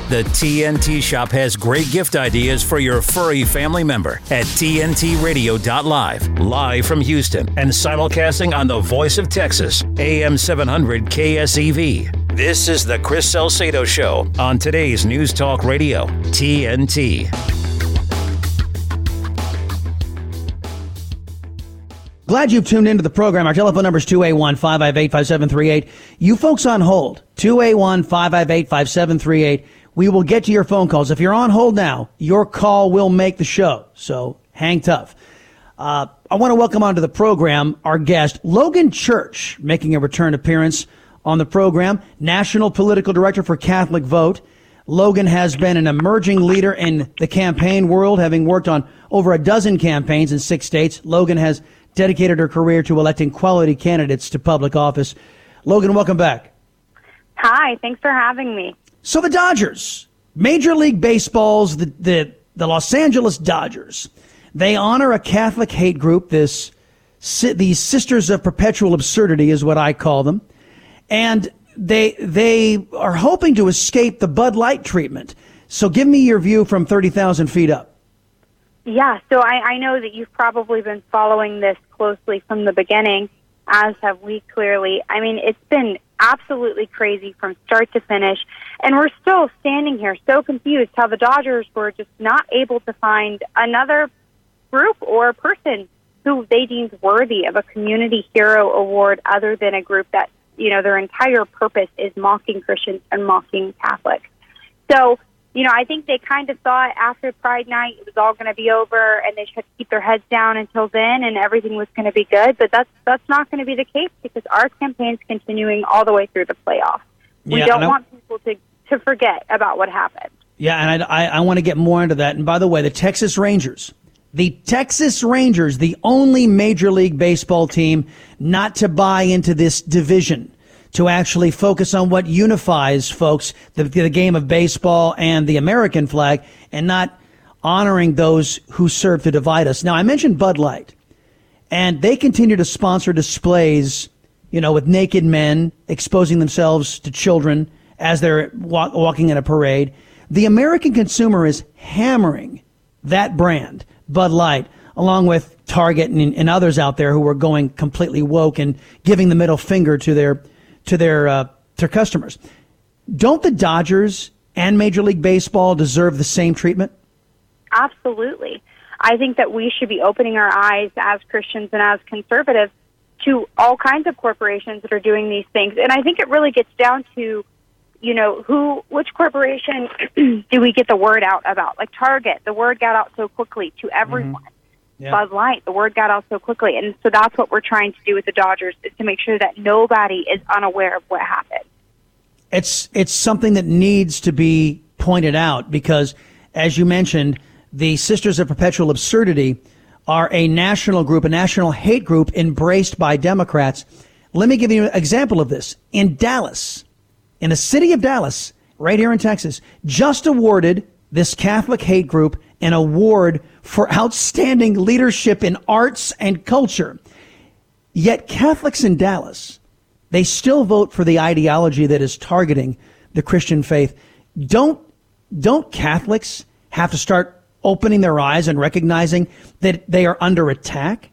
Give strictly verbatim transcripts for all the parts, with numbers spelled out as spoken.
The T N T Shop has great gift ideas for your furry family member at T N T radio dot live, live from Houston and simulcasting on the Voice of Texas, A M seven hundred K S E V. This is the Chris Salcedo Show on today's News Talk Radio, T N T. Glad you've tuned into the program. Our telephone number is two eight one, five five eight, five seven three eight. You folks on hold, two eight one, five five eight, five seven three eight. We will get to your phone calls. If you're on hold now, your call will make the show. So hang tough. Uh, I want to welcome onto the program our guest, Logan Church, making a return appearance on the program, National Political Director for Catholic Vote. Logan has been an emerging leader in the campaign world, having worked on over a dozen campaigns in six states. Logan has dedicated her career to electing quality candidates to public office. Logan, welcome back. Hi, thanks for having me. So the Dodgers, Major League Baseball's, the, the, the Los Angeles Dodgers, they honor a Catholic hate group. This, these Sisters of Perpetual Absurdity is what I call them. And they, they are hoping to escape the Bud Light treatment. So give me your view from thirty thousand feet up. Yeah, so I, I know that you've probably been following this closely from the beginning, as have we clearly. I mean, it's been absolutely crazy from start to finish, and we're still standing here so confused how the Dodgers were just not able to find another group or person who they deemed worthy of a community hero award other than a group that, you know, their entire purpose is mocking Christians and mocking Catholics. So, you know, I think they kind of thought after Pride Night it was all going to be over and they should keep their heads down until then and everything was going to be good. But that's that's not going to be the case because our campaign's continuing all the way through the playoffs. We yeah, don't want people to, to forget about what happened. Yeah, and I, I, I want to get more into that. And by the way, the Texas Rangers, the Texas Rangers, the only Major League Baseball team not to buy into this division, to actually focus on what unifies folks, the, the game of baseball and the American flag, and not honoring those who serve to divide us. Now, I mentioned Bud Light, and they continue to sponsor displays, you know, with naked men exposing themselves to children as they're walk, walking in a parade. The American consumer is hammering that brand, Bud Light, along with Target and, and others out there who are going completely woke and giving the middle finger to their to their uh, their customers. Don't the Dodgers and Major League Baseball deserve the same treatment? Absolutely. I think that we should be opening our eyes as Christians and as conservatives to all kinds of corporations that are doing these things. And I think it really gets down to, you know, who, which corporation do we get the word out about? Like Target, the word got out so quickly to everyone. Mm-hmm. Yeah. Bud Light, the word got out so quickly. And so that's what we're trying to do with the Dodgers, is to make sure that nobody is unaware of what happened. It's it's something that needs to be pointed out because, as you mentioned, the Sisters of Perpetual Absurdity are a national group, a national hate group embraced by Democrats. Let me give you an example of this. In Dallas, in the city of Dallas, right here in Texas, just awarded this Catholic hate group an award for outstanding leadership in arts and culture. Yet Catholics in Dallas, they still vote for the ideology that is targeting the Christian faith. Don't, don't Catholics have to start opening their eyes and recognizing that they are under attack?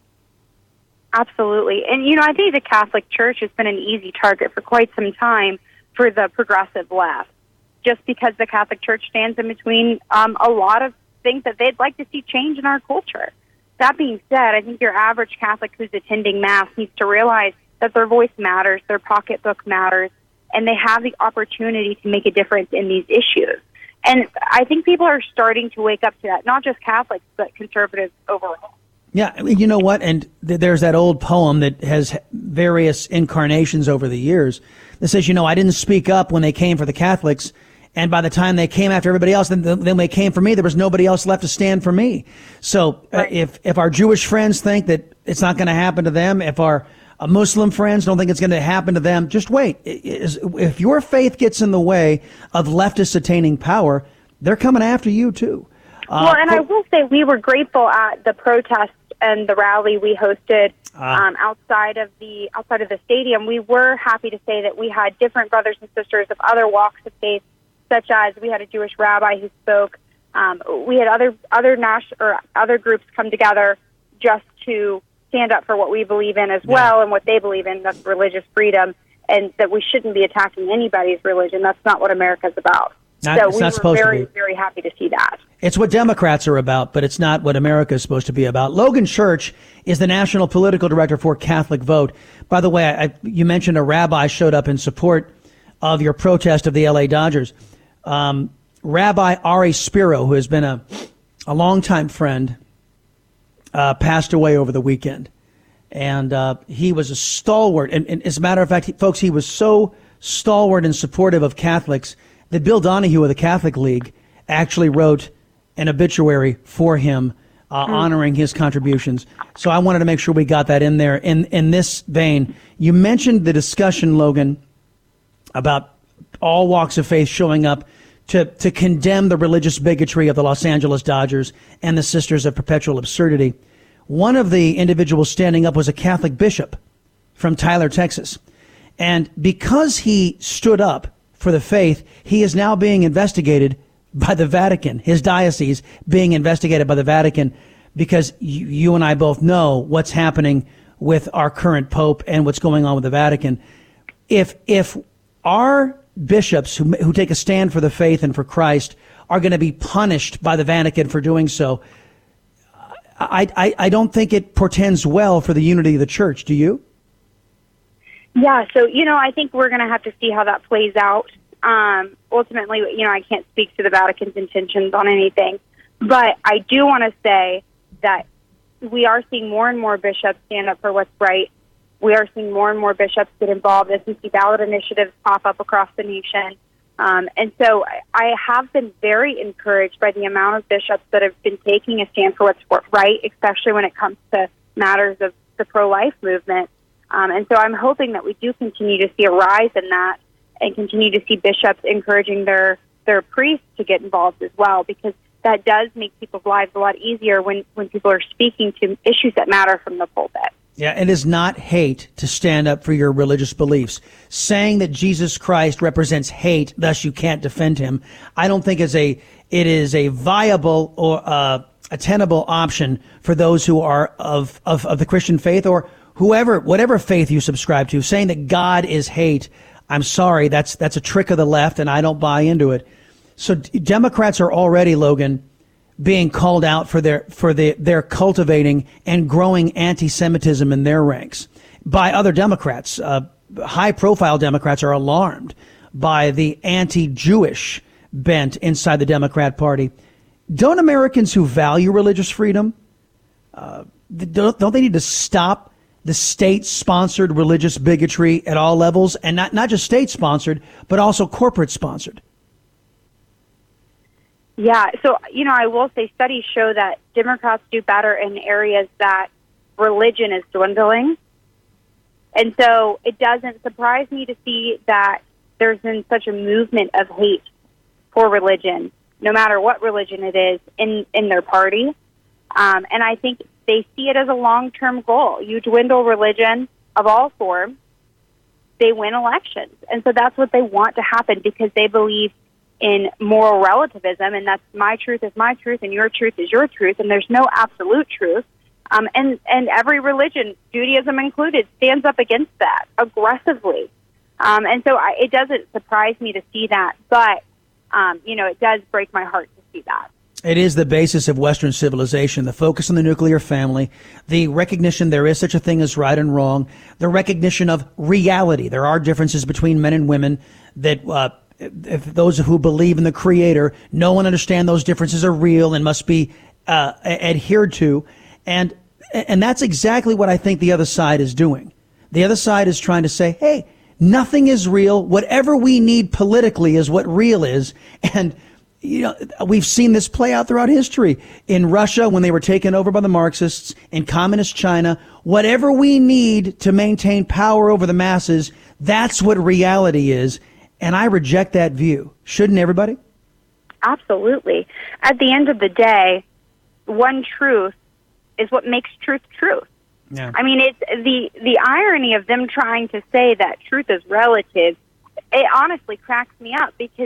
Absolutely. And, you know, I think the Catholic Church has been an easy target for quite some time for the progressive left, just because the Catholic Church stands in between um, a lot of things that they'd like to see change in our culture. That being said, I think your average Catholic who's attending Mass needs to realize that their voice matters, their pocketbook matters, and they have the opportunity to make a difference in these issues. And I think people are starting to wake up to that, not just Catholics, but conservatives overall. Yeah, you know what? And th- there's that old poem that has various incarnations over the years that says, you know, I didn't speak up when they came for the Catholics, and by the time they came after everybody else, then, then they came for me, there was nobody else left to stand for me. So uh, right. if, if our Jewish friends think that it's not going to happen to them, if our uh, Muslim friends don't think it's going to happen to them, just wait. If your faith gets in the way of leftists attaining power, they're coming after you too. Uh, well, and I will say we were grateful at the protest and the rally we hosted um, outside of the outside of the stadium. We were happy to say that we had different brothers and sisters of other walks of faith such as we had a Jewish rabbi who spoke. Um, we had other other national or other groups come together just to stand up for what we believe in as yeah. well, and what they believe in, that's religious freedom, and that we shouldn't be attacking anybody's religion. That's not what America's about. Not, so it's we not were supposed very, to be. very happy to see that. It's what Democrats are about, but it's not what America is supposed to be about. Logan Church is the national political director for Catholic Vote. By the way, I, you mentioned a rabbi showed up in support of your protest of the L A Dodgers. Um, Rabbi Ari Spiro, who has been a, a longtime friend, uh, passed away over the weekend. And uh, he was a stalwart. And, and as a matter of fact, he, folks, he was so stalwart and supportive of Catholics that Bill Donahue of the Catholic League actually wrote an obituary for him, uh, mm. honoring his contributions. So I wanted to make sure we got that in there. In, in this vein, you mentioned the discussion, Logan, about all walks of faith showing up to, to condemn the religious bigotry of the Los Angeles Dodgers and the Sisters of Perpetual Absurdity. One of the individuals standing up was a Catholic bishop from Tyler, Texas. And because he stood up for the faith, he is now being investigated by the Vatican, his diocese being investigated by the Vatican, because you, you and I both know what's happening with our current Pope and what's going on with the Vatican. If if our bishops who, who take a stand for the faith and for Christ are going to be punished by the Vatican for doing so, I, I, I don't think it portends well for the unity of the church. Do you? Yeah, so, you know, I think we're going to have to see how that plays out. Um, ultimately, you know, I can't speak to the Vatican's intentions on anything, but I do want to say that we are seeing more and more bishops stand up for what's right. We are seeing more and more bishops get involved as we see ballot initiatives pop up across the nation. Um, and so I have been very encouraged by the amount of bishops that have been taking a stand for what's right, especially when it comes to matters of the pro-life movement. Um, and so I'm hoping that we do continue to see a rise in that and continue to see bishops encouraging their, their priests to get involved as well, because that does make people's lives a lot easier when, when people are speaking to issues that matter from the pulpit. Yeah, it is not hate to stand up for your religious beliefs. Saying that Jesus Christ represents hate, thus you can't defend him, I don't think is a it is a viable or uh, a tenable option for those who are of, of of the Christian faith or whoever, whatever faith you subscribe to. Saying that God is hate, I'm sorry, that's that's a trick of the left, and I don't buy into it. So Democrats are already, Logan, being called out for their for the, their cultivating and growing anti-Semitism in their ranks by other Democrats. Uh, high-profile Democrats are alarmed by the anti-Jewish bent inside the Democrat Party. Don't Americans who value religious freedom, uh, don't, don't they need to stop the state-sponsored religious bigotry at all levels, and not, not just state-sponsored, but also corporate-sponsored? Yeah, so, you know, I will say studies show that Democrats do better in areas that religion is dwindling. And so it doesn't surprise me to see that there's been such a movement of hate for religion, no matter what religion it is, in, in their party. Um, and I think they see it as a long-term goal. You dwindle religion of all forms, they win elections. And so that's what they want to happen because they believe in moral relativism, and that's my truth is my truth and your truth is your truth, and there's no absolute truth. Um, and, and every religion, Judaism included, stands up against that aggressively. Um, and so I, it doesn't surprise me to see that, but, um, you know, it does break my heart to see that. It is the basis of Western civilization, the focus on the nuclear family, the recognition there is such a thing as right and wrong, the recognition of reality. There are differences between men and women that uh, if those who believe in the Creator know and understand those differences are real and must be uh, adhered to. And and that's exactly what I think the other side is doing. The other side is trying to say, hey, nothing is real. Whatever we need politically is what real is. And you know, we've seen this play out throughout history. In Russia, when they were taken over by the Marxists, in communist China, whatever we need to maintain power over the masses, that's what reality is. And I reject that view. Shouldn't everybody? Absolutely. At the end of the day, one truth is what makes truth truth. Yeah. I mean, it's the, the irony of them trying to say that truth is relative, it honestly cracks me up because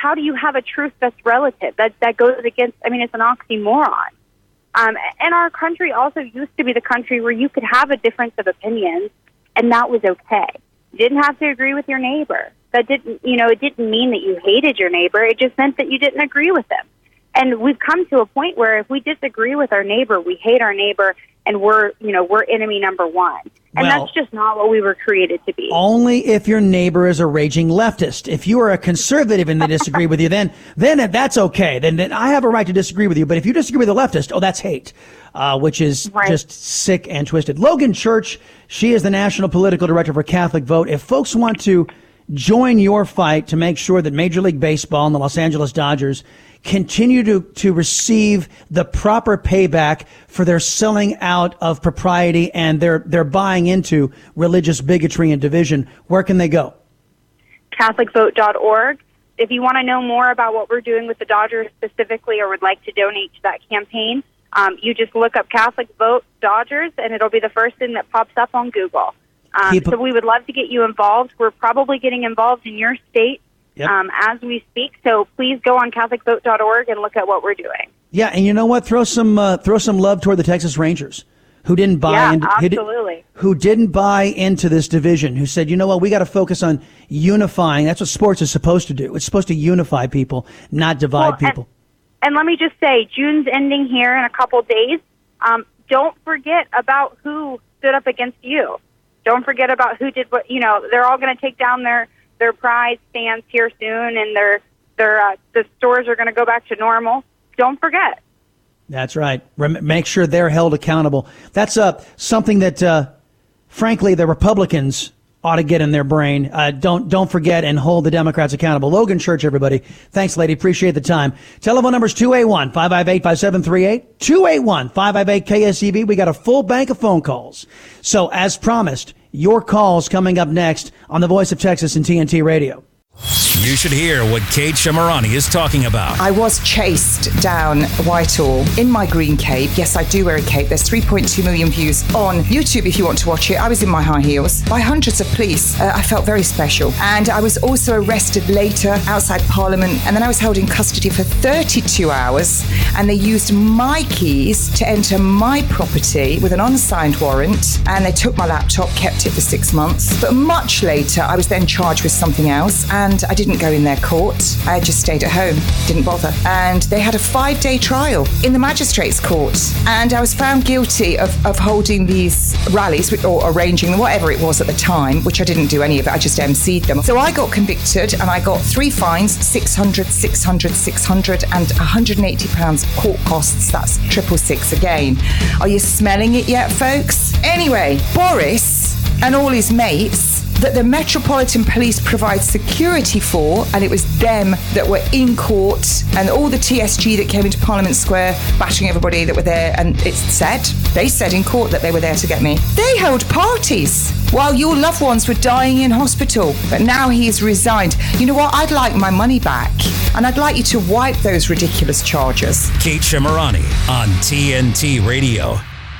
how do you have a truth that's relative? That that goes against, I mean, it's an oxymoron. Um, and our country also used to be the country where you could have a difference of opinions, and that was okay. You didn't have to agree with your neighbor. That didn't, you know, it didn't mean that you hated your neighbor. It just meant that you didn't agree with them. And we've come to a point where if we disagree with our neighbor, we hate our neighbor, and we're, you know, we're enemy number one. And well, that's just not what we were created to be. Only if your neighbor is a raging leftist. If you are a conservative and they disagree with you, then then that's okay. Then, then I have a right to disagree with you. But if you disagree with a leftist, oh, that's hate, uh, which is right. just sick and twisted. Logan Church, she is the National Political Director for Catholic Vote. If folks want to join your fight to make sure that Major League Baseball and the Los Angeles Dodgers continue to, to receive the proper payback for their selling out of propriety and their, their buying into religious bigotry and division, where can they go? Catholic Vote dot org. If you want to know more about what we're doing with the Dodgers specifically or would like to donate to that campaign, um, you just look up Catholic Vote Dodgers, and it'll be the first thing that pops up on Google. Um, Keep, so we would love to get you involved. We're probably getting involved in your state Yep. Um, as we speak. So please go on Catholic Vote dot org and look at what we're doing. Yeah, and you know what? Throw some uh, throw some love toward the Texas Rangers, who didn't buy yeah, into absolutely. Who, who didn't buy into this division, who said, you know what, we got to focus on unifying. That's what sports is supposed to do. It's supposed to unify people, not divide well, people. And, and let me just say, June's ending here in a couple days. Um, don't forget about who stood up against you. Don't forget about who did what, you know, they're all going to take down their Their prize stands here soon, and their their uh, the stores are going to go back to normal. Don't forget. That's right. Rem- make sure they're held accountable. That's uh, something that, uh, frankly, the Republicans ought to get in their brain. Uh, don't don't forget and hold the Democrats accountable. Logan Church, everybody. Thanks, lady. Appreciate the time. Telephone number is two eight one, five five eight, five seven three eight, two eight one, five five eight, K S E V. We got a full bank of phone calls. So, as promised, your calls coming up next on the Voice of Texas and T N T Radio. You should hear what Kate Shemirani is talking about. I was chased down Whitehall in my green cape. Yes, I do wear a cape. There's three point two million views on YouTube if you want to watch it. I was in my high heels by hundreds of police. Uh, I felt very special. And I was also arrested later outside Parliament. And then I was held in custody for thirty-two hours. And they used my keys to enter my property with an unsigned warrant. And they took my laptop, kept it for six months. But much later, I was then charged with something else. And I didn't go in their court. I just stayed at home, didn't bother. And they had a five-day trial in the magistrate's court. And I was found guilty of, of holding these rallies or arranging them, whatever it was at the time, which I didn't do any of it. I just emceed them. So I got convicted and I got three fines, six hundred, six hundred, six hundred, and one hundred eighty pounds court costs. That's triple six again. Are you smelling it yet, folks? Anyway, Boris and all his mates that the Metropolitan Police provide security for, and it was them that were in court, and all the T S G that came into Parliament Square bashing everybody that were there, and it said, they said in court that they were there to get me. They held parties while your loved ones were dying in hospital, but now he's resigned. You know what? I'd like my money back, and I'd like you to wipe those ridiculous charges. Kate Shemirani on T N T Radio.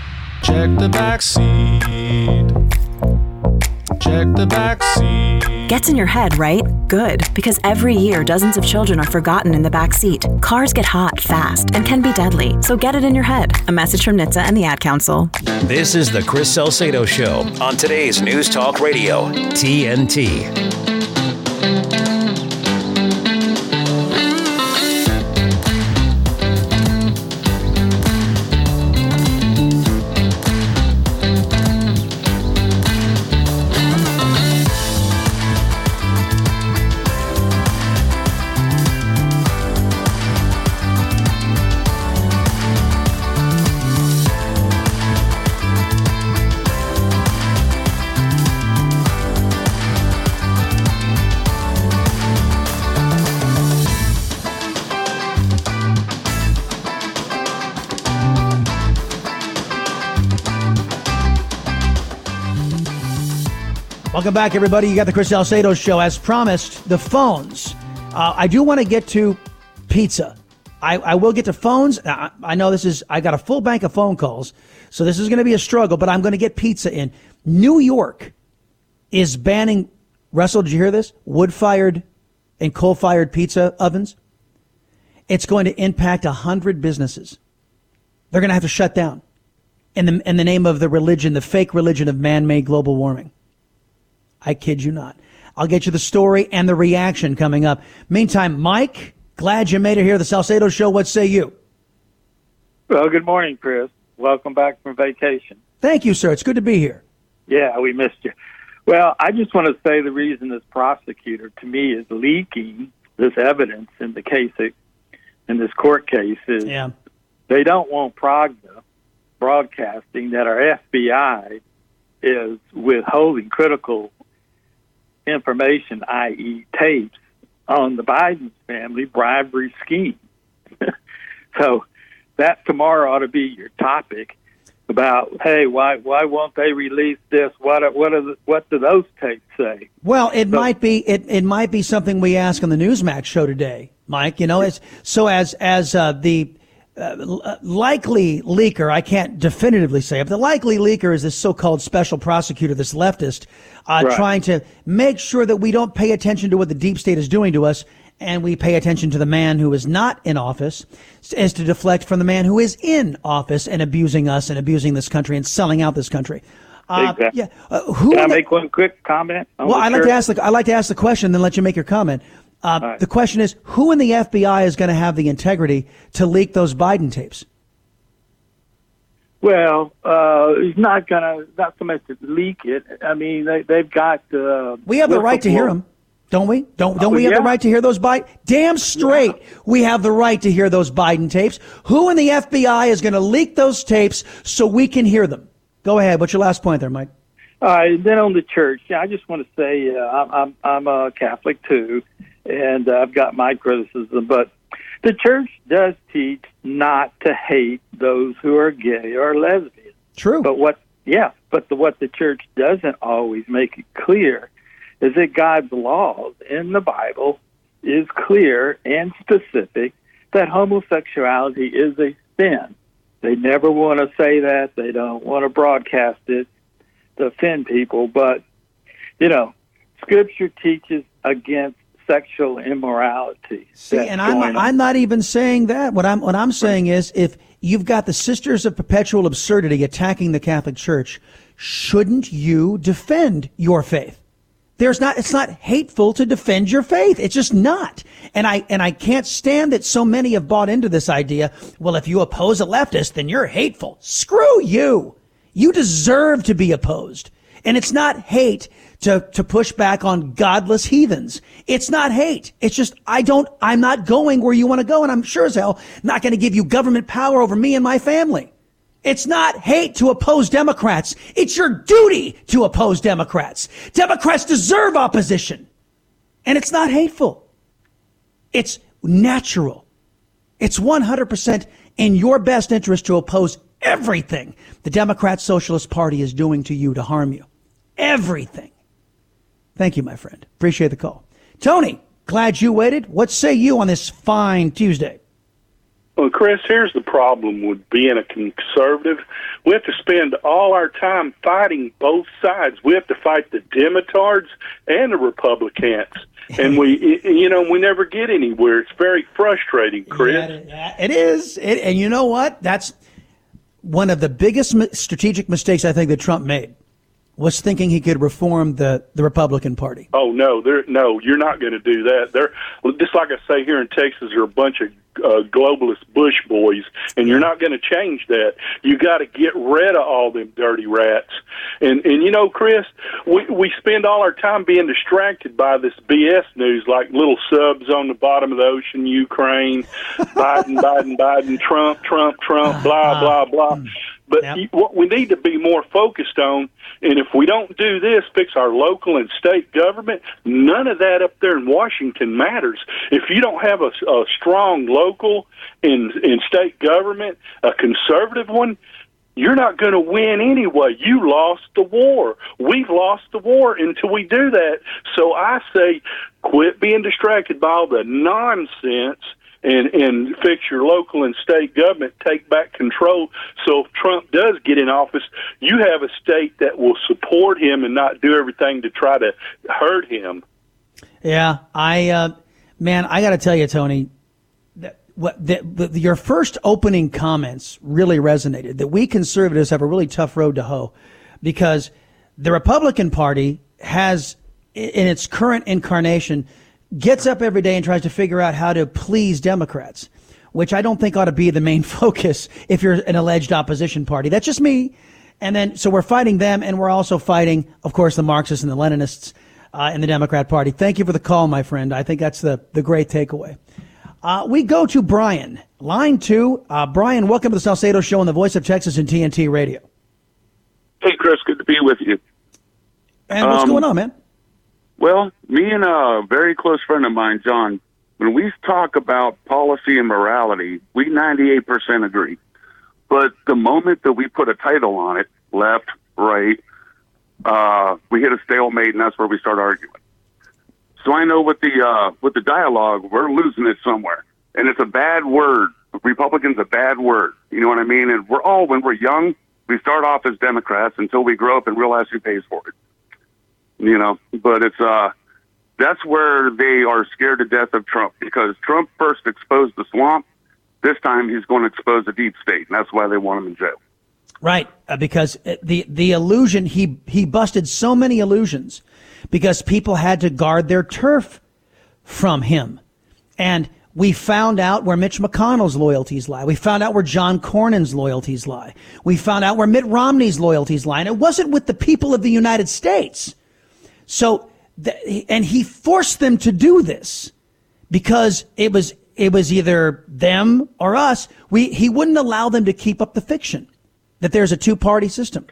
Check the back seat. Check the backseat. Gets in your head, right? Good, because every year dozens of children are forgotten in the back seat. Cars get hot fast and can be deadly, so get it in your head. A message from N H T S A and the Ad Council. This is the Chris Salcedo Show on today's News Talk Radio, T N T. Welcome back, everybody. You got the Chris Salcedo Show. As promised, the phones. Uh, I do want to get to pizza. I, I will get to phones. I, I know this is, I got a full bank of phone calls, so this is going to be a struggle, but I'm going to get pizza in. New York is banning, Russell, did you hear this? Wood-fired in coal-fired pizza ovens. It's going to impact one hundred businesses. They're going to have to shut down in the, in the name of the religion, the fake religion of man-made global warming. I kid you not. I'll get you the story and the reaction coming up. Meantime, Mike, glad you made it here. The Salcedo Show. What say you? Well, good morning, Chris. Welcome back from vacation. Thank you, sir. It's good to be here. Yeah, we missed you. Well, I just want to say the reason this prosecutor, to me, is leaking this evidence in the case, in this court case, is yeah. they don't want Progna broadcasting that our F B I is withholding critical information, that is tapes, on the Biden family bribery scheme. So that tomorrow ought to be your topic about, hey, why why won't they release this? What are, what are the, what do those tapes say? Well, it so, might be it, it might be something we ask on the Newsmax show today, Mike. You know, it's, so as as uh, the uh, likely leaker, I can't definitively say it, but the likely leaker is this so-called special prosecutor, this leftist, uh, right. trying to make sure that we don't pay attention to what the deep state is doing to us, and we pay attention to the man who is not in office, as to deflect from the man who is in office and abusing us and abusing this country and selling out this country. Uh, exactly. Yeah. Uh, who Can I the, make one quick comment? Well, I'd like to ask the I like to ask the question, then let you make your comment. Uh, right. The question is, who in the F B I is going to have the integrity to leak those Biden tapes? Well, uh, he's not going to, not so much to leak it. I mean, they, they've got. Uh, we have the right to hear them, don't we? Don't don't oh, we have yeah. the right to hear those Biden? Damn straight, yeah. We have the right to hear those Biden tapes. Who in the F B I is going to leak those tapes so we can hear them? Go ahead. What's your last point there, Mike? All right. Then on the church, yeah, I just want to say uh, I'm, I'm I'm a Catholic too, and uh, I've got my criticism, but the church does teach not to hate those who are gay or lesbian. True. But what, yeah, but the, what the church doesn't always make it clear is that God's laws in the Bible is clear and specific that homosexuality is a sin. They never want to say that. They don't want to broadcast it to offend people. But, you know, Scripture teaches against sexual immorality. See, and I'm not, I'm not even saying that. What I'm what I'm saying is, if you've got the Sisters of Perpetual Absurdity attacking the Catholic Church, shouldn't you defend your faith? There's not. It's not hateful to defend your faith. It's just not. And I and I can't stand that so many have bought into this idea. Well, if you oppose a leftist, then you're hateful. Screw you. You deserve to be opposed. And it's not hate to, to push back on godless heathens. It's not hate. It's just, I don't, I'm not going where you want to go. And I'm sure as hell not going to give you government power over me and my family. It's not hate to oppose Democrats. It's your duty to oppose Democrats. Democrats deserve opposition. And it's not hateful. It's natural. It's one hundred percent in your best interest to oppose everything the Democrat Socialist Party is doing to you to harm you. Everything. Thank you, my friend. Appreciate the call. Tony, glad you waited. What say you on this fine Tuesday? Well, Chris, here's the problem with being a conservative. We have to spend all our time fighting both sides. We have to fight the Demotards and the Republicans. And we, you know, we never get anywhere. It's very frustrating, Chris. Yeah, it is. It, and you know what? That's one of the biggest strategic mistakes I think that Trump made, was thinking he could reform the, the Republican Party. Oh, no, there, no, you're not going to do that. They're, just like I say here in Texas, they're a bunch of uh, globalist Bush boys, and you're not going to change that. You got to get rid of all them dirty rats. And, and you know, Chris, we, we spend all our time being distracted by this B S news, like little subs on the bottom of the ocean, Ukraine, Biden, Biden, Biden, Trump, Trump, Trump, blah, blah, blah. But yep. What we need to be more focused on, and if we don't do this, fix our local and state government, none of that up there in Washington matters. If you don't have a, a strong local and, and state government, a conservative one, you're not going to win anyway. You lost the war. We've lost the war until we do that. So I say quit being distracted by all the nonsense and, and fix your local and state government, take back control. So if Trump does get in office, you have a state that will support him and not do everything to try to hurt him. Yeah, I uh, Man, I got to tell you, Tony, that what the, the, your first opening comments really resonated, that we conservatives have a really tough road to hoe because the Republican Party has, in its current incarnation, gets up every day and tries to figure out how to please Democrats, which I don't think ought to be the main focus if you're an alleged opposition party. That's just me. And then, so we're fighting them, and we're also fighting, of course, the Marxists and the Leninists uh, in the Democrat Party. Thank you for the call, my friend. I think that's the, the great takeaway. Uh, we go to Brian, line two. Uh, Brian, welcome to the Salcedo Show on the Voice of Texas and T N T Radio. Hey, Chris, good to be with you. And what's um, going on, man? Well, me and a very close friend of mine, John, when we talk about policy and morality, we ninety-eight percent agree. But the moment that we put a title on it, left, right, uh, we hit a stalemate, and that's where we start arguing. So I know with the uh, with the dialogue, we're losing it somewhere, and it's a bad word. Republican's a bad word. You know what I mean? And we're all, when we're young, we start off as Democrats until we grow up and realize who pays for it. You know, but it's uh, that's where they are scared to death of Trump, because Trump first exposed the swamp. This time he's going to expose the deep state, and that's why they want him in jail. Right, uh, because the the illusion, he he busted so many illusions because people had to guard their turf from him. And we found out where Mitch McConnell's loyalties lie. We found out where John Cornyn's loyalties lie. We found out where Mitt Romney's loyalties lie. And it wasn't with the people of the United States. So, th- and he forced them to do this because it was it was either them or us. We he wouldn't allow them to keep up the fiction that there's a two-party system.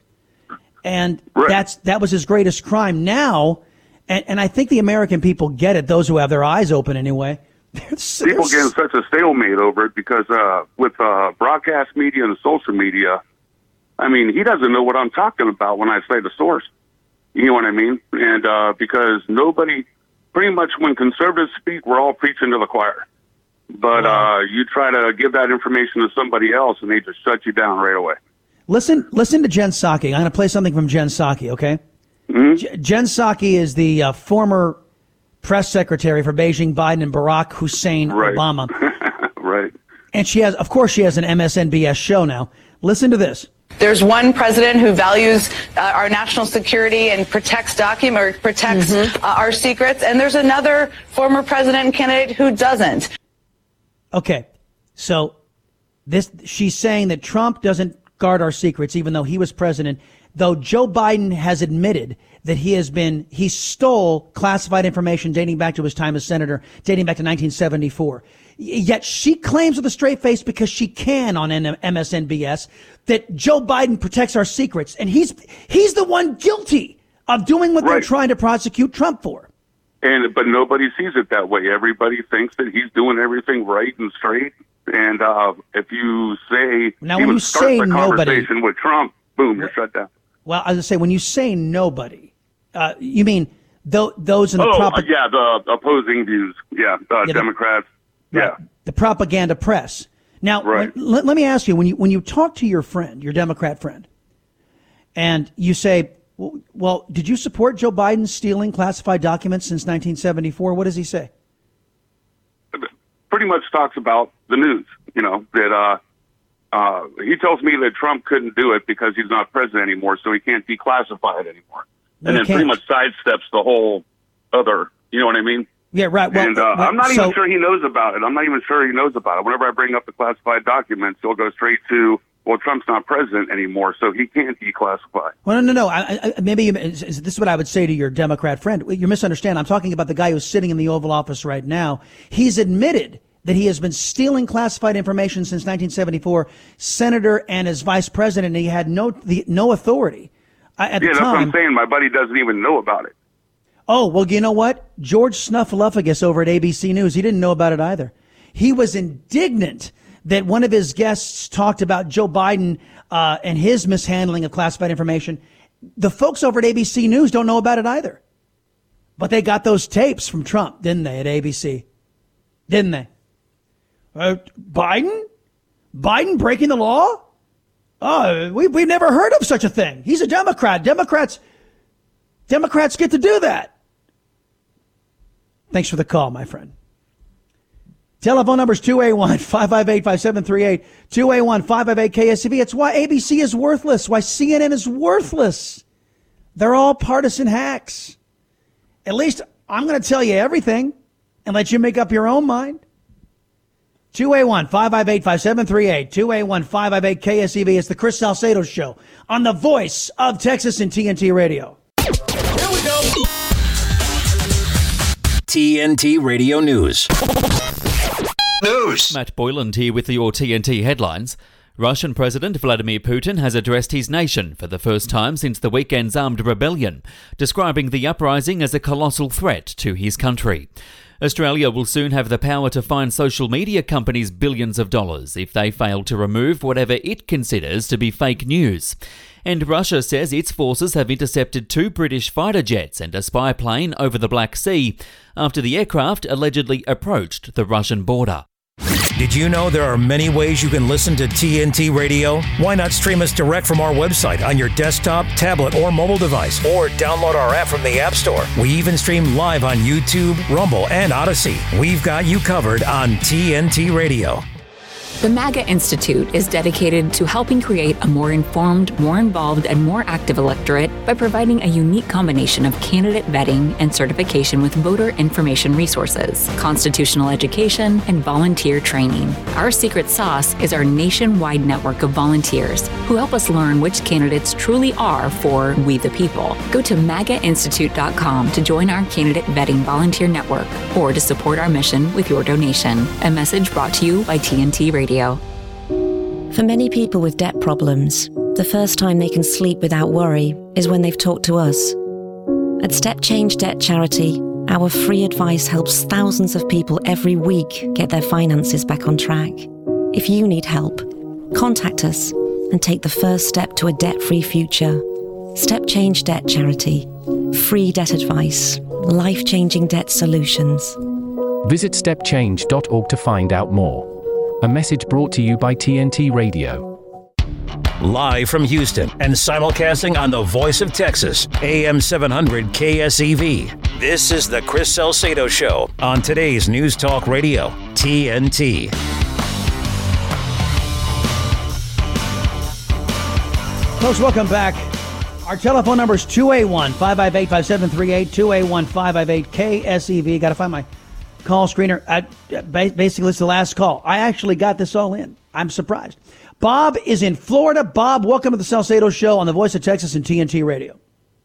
And right. that's that was his greatest crime. Now, and, and I think the American people get it, those who have their eyes open anyway. There's, People there's, get in such a stalemate over it because uh, with uh, broadcast media and social media, I mean, he doesn't know what I'm talking about when I say the source. You know what I mean? And uh, because nobody, pretty much when conservatives speak, we're all preaching to the choir. But wow. uh, you try to give that information to somebody else, and they just shut you down right away. Listen, listen to Jen Psaki. I'm going to play something from Jen Psaki, okay? Mm-hmm. J- Jen Psaki is the uh, former press secretary for Beijing, Biden, and Barack Hussein right. Obama. Right. And she has, of course, she has an M S N B S show now. Listen to this. There's one president who values uh, our national security and protects document or protects mm-hmm. uh, our secrets, and there's another former president and candidate who doesn't. Okay, so this she's saying that Trump doesn't guard our secrets, even though he was president. Though Joe Biden has admitted that he has been he stole classified information dating back to his time as senator, dating back to nineteen seventy-four. Yet she claims with a straight face, because she can on M S N B S, that Joe Biden protects our secrets, and he's he's the one guilty of doing what right. they're trying to prosecute Trump for. And but nobody sees it that way. Everybody thinks that he's doing everything right and straight. And uh, if you say now, when you start say the nobody, conversation with Trump, boom, you're shut down. Well, I was gonna say, when you say nobody, uh, you mean th- those in the oh, prop- uh, yeah, the opposing views, yeah, uh, yeah Democrats, the, yeah, right, the propaganda press. Now, right. when, let, let me ask you: when you when you talk to your friend, your Democrat friend, and you say, well, well, did you support Joe Biden stealing classified documents since nineteen seventy-four? What does he say? Pretty much talks about the news, you know, that uh, uh, he tells me that Trump couldn't do it because he's not president anymore, so he can't declassify it anymore. No, and then can't. pretty much sidesteps the whole other, you know what I mean? Yeah, right. Well, and uh, well, I'm not so, even sure he knows about it. I'm not even sure he knows about it. Whenever I bring up the classified documents, he'll go straight to, well, Trump's not president anymore, so he can't declassify. Well, no, no, no. I, I, maybe you, this is what I would say to your Democrat friend. You misunderstand. I'm talking about the guy who's sitting in the Oval Office right now. He's admitted that he has been stealing classified information since nineteen seventy-four, senator and as vice president, and he had no the, no authority uh, at yeah, the time. Yeah, that's what I'm saying. My buddy doesn't even know about it. Oh, well, you know what? George Snuffleupagus over at A B C News, he didn't know about it either. He was indignant that one of his guests talked about Joe Biden uh, and his mishandling of classified information. The folks over at A B C News don't know about it either. But they got those tapes from Trump, didn't they, at A B C? Didn't they? Uh, Biden? Biden breaking the law? Oh, we, we've never heard of such a thing. He's a Democrat. Democrats, Democrats get to do that. Thanks for the call, my friend. Telephone number is two eight one, five five eight, five seven three eight, two eight one, five five eight, K S E V. It's why A B C is worthless, why C N N is worthless. They're all partisan hacks. At least I'm going to tell you everything and let you make up your own mind. two eight one, five five eight, five seven three eight, two eight one, five five eight, K S E V. It's the Chris Salcedo Show on the voice of Texas and T N T Radio. Here we go. T N T Radio News. News. Matt Boyland here with your T N T headlines. Russian President Vladimir Putin has addressed his nation for the first time since the weekend's armed rebellion, describing the uprising as a colossal threat to his country. Australia will soon have the power to fine social media companies billions of dollars if they fail to remove whatever it considers to be fake news. And Russia says its forces have intercepted two British fighter jets and a spy plane over the Black Sea after the aircraft allegedly approached the Russian border. Did you know there are many ways you can listen to T N T Radio? Why not stream us direct from our website on your desktop, tablet, or mobile device, or download our app from the App Store? We even stream live on YouTube, Rumble, and Odyssey. We've got you covered on T N T Radio. The MAGA Institute is dedicated to helping create a more informed, more involved, and more active electorate by providing a unique combination of candidate vetting and certification with voter information resources, constitutional education, and volunteer training. Our secret sauce is our nationwide network of volunteers who help us learn which candidates truly are for we the people. Go to maga institute dot com to join our candidate vetting volunteer network or to support our mission with your donation. A message brought to you by T N T Radio. For many people with debt problems, the first time they can sleep without worry is when they've talked to us. At Step Change Debt Charity, our free advice helps thousands of people every week get their finances back on track. If you need help, contact us and take the first step to a debt-free future. Step Change Debt Charity. Free debt advice. Life-changing debt solutions. Visit step change dot org to find out more. A message brought to you by T N T Radio. Live from Houston and simulcasting on the voice of Texas, A M seven hundred K S E V. This is the Chris Salcedo Show on today's News Talk Radio, T N T. Folks, welcome back. Our telephone number is two eight one, five five eight, five seven three eight, two eight one, five five eight, K S E V. Got to find my call screener. I, basically, it's the last call. I actually got this all in. I'm surprised. Bob is in Florida. Bob, welcome to the Salcedo Show on the Voice of Texas and T N T Radio.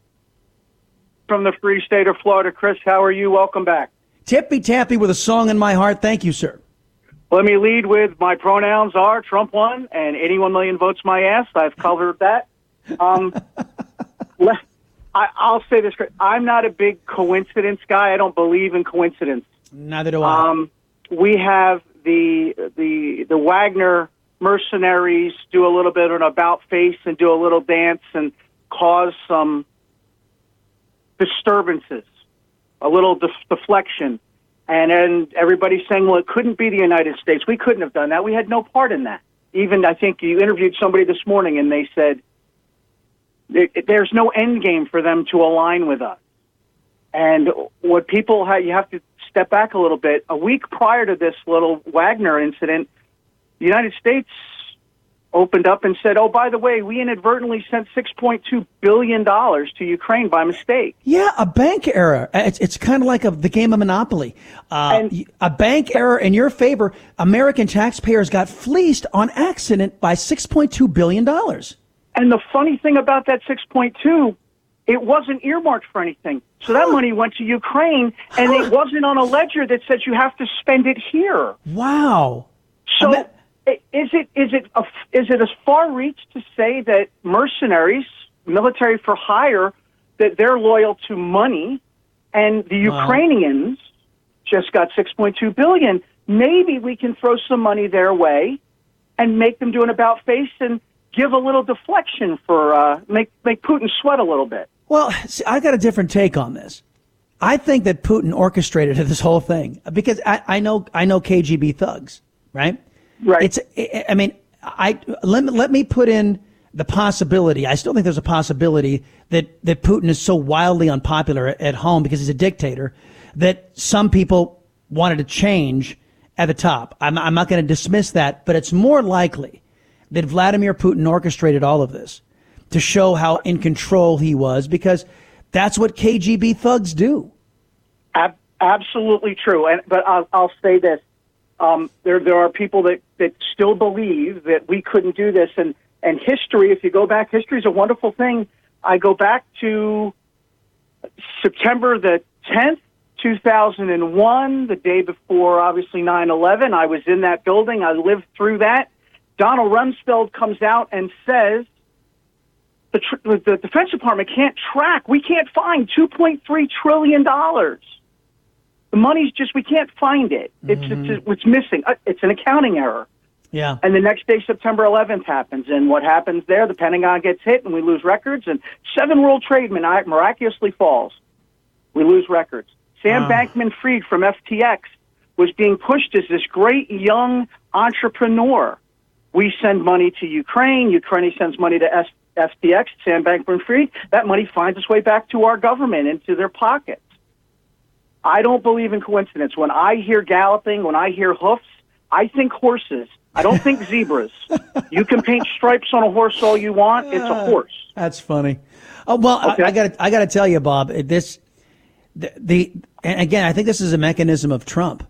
From the free state of Florida, Chris, how are you? Welcome back. Tippy-tappy with a song in my heart. Thank you, sir. Let me lead with my pronouns are Trump won and eighty-one million votes my ass. I've covered that. Um, let, I, I'll say this, Chris. I'm not a big coincidence guy. I don't believe in coincidence. Neither do I. Um, we have the the the Wagner mercenaries do a little bit of an about face and do a little dance and cause some disturbances, a little def- deflection. And then everybody's saying, well, it couldn't be the United States. We couldn't have done that. We had no part in that. Even, I think you interviewed somebody this morning and they said there's no end game for them to align with us. And what people have, you have to step back a little bit. A week prior to this little Wagner incident, the United States opened up and said, oh, by the way, we inadvertently sent six point two billion dollars to Ukraine by mistake. Yeah, a bank error. It's, it's kind of like a, the game of Monopoly. Uh, and, a bank error in your favor. American taxpayers got fleeced on accident by six point two billion dollars. And the funny thing about that six point two, it wasn't earmarked for anything. So that money went to Ukraine, and it wasn't on a ledger that says you have to spend it here. Wow. So is it is it a, is it a far reach to say that mercenaries, military for hire, that they're loyal to money, and the wow. Ukrainians just got six point two billion dollars? Maybe we can throw some money their way and make them do an about face and give a little deflection for uh, make make Putin sweat a little bit. Well, see, I got a different take on this. I think that Putin orchestrated this whole thing because I, I know I know K G B thugs, right? Right. It's. I mean, I let me, let me put in the possibility. I still think there's a possibility that that Putin is so wildly unpopular at home because he's a dictator that some people wanted to change at the top. I'm, I'm not going to dismiss that, but it's more likely that Vladimir Putin orchestrated all of this to show how in control he was, because that's what K G B thugs do. Ab- absolutely true. And but I'll, I'll say this: um, there there are people that, that still believe that we couldn't do this. And and history, if you go back, history is a wonderful thing. I go back to September the tenth, two thousand one, the day before, obviously, nine eleven. I was in that building. I lived through that. Donald Rumsfeld comes out and says, the, tr- the Defense Department can't track. We can't find two point three trillion dollars. The money's just, we can't find it. It's, mm-hmm. it's, it's missing. It's an accounting error. Yeah. And the next day, September eleventh happens. And what happens there? The Pentagon gets hit and we lose records. And seven World Trade miraculously falls. We lose records. Sam uh. Bankman-Fried from F T X was being pushed as this great young entrepreneur. We send money to Ukraine. Ukraine sends money to F T X, Sam Bankman-Fried. That money finds its way back to our government, into their pockets. I don't believe in coincidence. When I hear galloping, when I hear hoofs, I think horses. I don't think zebras. You can paint stripes on a horse all you want. It's a horse. That's funny. Oh, well, okay. I, I got I got to tell you, Bob, this the, the and again, I think this is a mechanism of Trump.